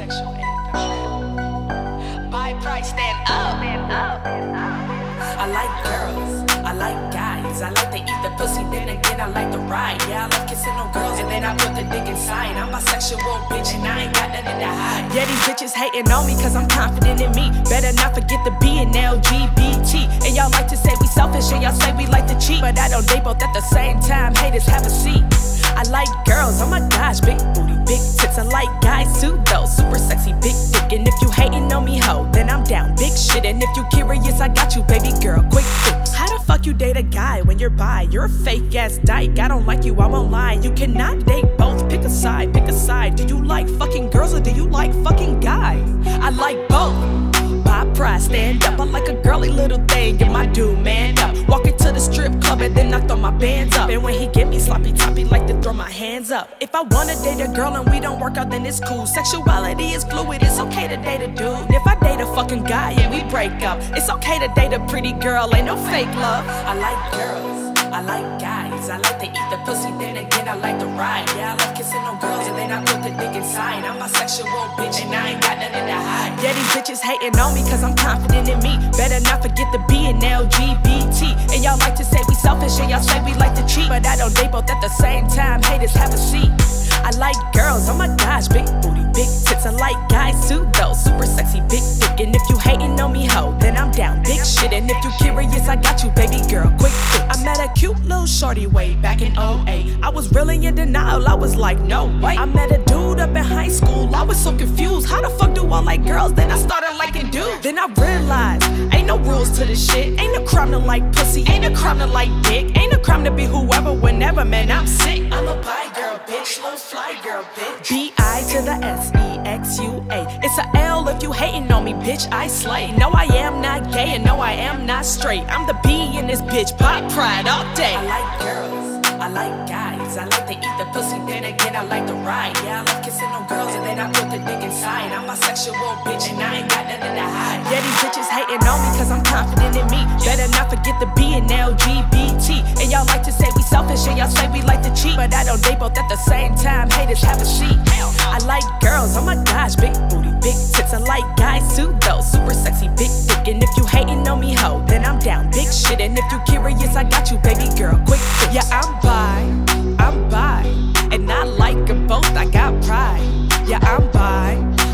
sexual interest. Buy price, stand up. I like girls, I like guys, I like to eat the pussy, then again I like to ride. Yeah, I love kissing on girls and then I put the dick inside. I'm a bisexual bitch and I ain't got nothing to hide. Yeah, these bitches hating on me cause I'm confident in me. Better not forget the B and LGBT. And y'all like to say we selfish and y'all say we like to cheat, but I don't date both at the same time. Haters, have a seat. I like girls, oh my gosh, big booty, big tits. I like guys too though, super sexy, big dick. And if you hating on me, ho, then I'm down, big shit. And if you curious, I got you, baby girl, quick fix. How the fuck you date a guy when you're bi? You're a fake ass dyke, I don't like you, I won't lie. You cannot date both, pick a side, pick a side. Do you like fucking girls or do you like fucking guys? I like both. Buy price, stand up, I like a girly little thing, and my dude man up. Walking to the strip club and then I throw my bands up. And when he get me sloppy toppy, like to throw my hands up. If I wanna date a girl and we don't work out, then it's cool. Sexuality is fluid, it's okay to date a dude. And if I date a fucking guy and we break up, it's okay to date a pretty girl, ain't no fake love. I like girls, I like guys, I like to eat the pussy, then again I like to ride. Yeah, I love kissing on girls and then I put the dick inside. I'm a sexual bitch and I ain't got nothing to hide. Yeah, these bitches hating on me cause I'm confident in me. Better not forget the B and LGBT. And y'all like to say we selfish and y'all say we like to cheat, but I don't date both at the same time. Haters, have a seat. I like girls, oh my gosh, big booty, big tits. I like guys too though, super sexy, big dick. And if you hating on me, ho, then I'm down, big shit. And if you curious, I got you, baby girl, quick fix. I met a cute little shorty way back in 08. I was really in denial, I was like, no way. I met a dude up in high school, I was so confused. How the fuck do I like girls? Then I started liking dudes. Then I realized, ain't no rules to this shit. Ain't no crime to like pussy, ain't no crime to like dick. Ain't no crime to be whoever, whenever, man, I'm sick. I'm a bi girl, bitch, little fly girl, bitch. B-I to the S-E-X-U-A. It's a L if you hating on me, bitch, I slay. No, I am not gay and no, I am not straight. I'm the B in this bitch, pop pride all day. I like girls, I like guys, I like to eat the pussy, then again I like to ride. Yeah, I love kissing on girls and then I put the dick inside. I'm a bisexual bitch and I ain't got nothing to hide. Yeah, these bitches hating on me cause I'm confident in me. Better not forget the B and LGBT. And y'all like to say we selfish and y'all say we like to cheat, but I don't date both at the same time. Haters, have a seat. I like girls, oh my gosh, big booty, big tits. I like guys too though, super sexy, big dick. And if you hating on me, ho, then I'm down, big shit. And if you curious, I got you, baby girl, quick fix. Yeah, I'm bi, and I like them both, I got pride. Yeah, I'm bi,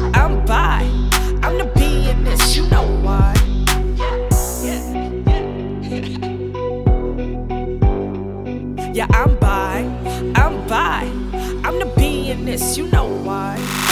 I'm the B in this, you know why. Yeah, I'm bi, I'm the B in this, you know why.